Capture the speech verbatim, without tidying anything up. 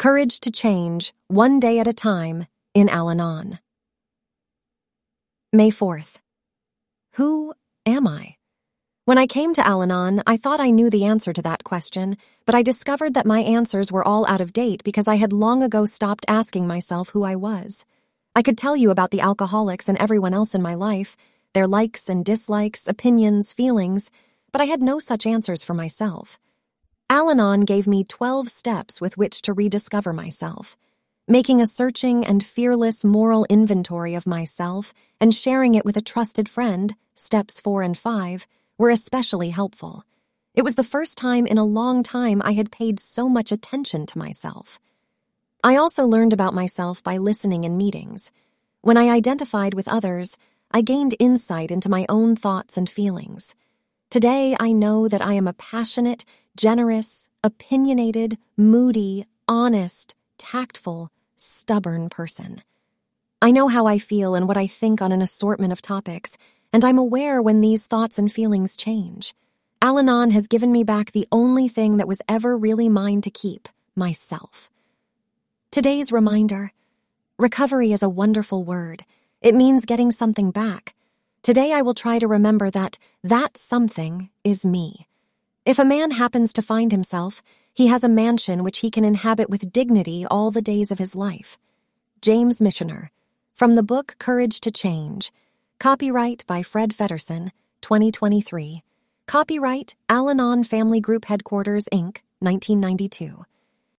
Courage to Change, One Day at a Time, in Al-Anon. May fourth. Who am I? When I came to Al-Anon, I thought I knew the answer to that question, but I discovered that my answers were all out of date because I had long ago stopped asking myself who I was. I could tell you about the alcoholics and everyone else in my life, their likes and dislikes, opinions, feelings, but I had no such answers for myself. Al-Anon gave me twelve steps with which to rediscover myself. Making a searching and fearless moral inventory of myself and sharing it with a trusted friend, steps four and five, were especially helpful. It was the first time in a long time I had paid so much attention to myself. I also learned about myself by listening in meetings. When I identified with others, I gained insight into my own thoughts and feelings. Today, I know that I am a passionate, generous, opinionated, moody, honest, tactful, stubborn person. I know how I feel and what I think on an assortment of topics, and I'm aware when these thoughts and feelings change. Al-Anon has given me back the only thing that was ever really mine to keep, myself. Today's reminder: recovery is a wonderful word. It means getting something back. Today I will try to remember that that something is me. If a man happens to find himself, he has a mansion which he can inhabit with dignity all the days of his life. James Michener, from the book Courage to Change. Copyright by Fred Feddersen, twenty twenty-three. Copyright Al-Anon Family Group Headquarters, Incorporated, nineteen ninety-two.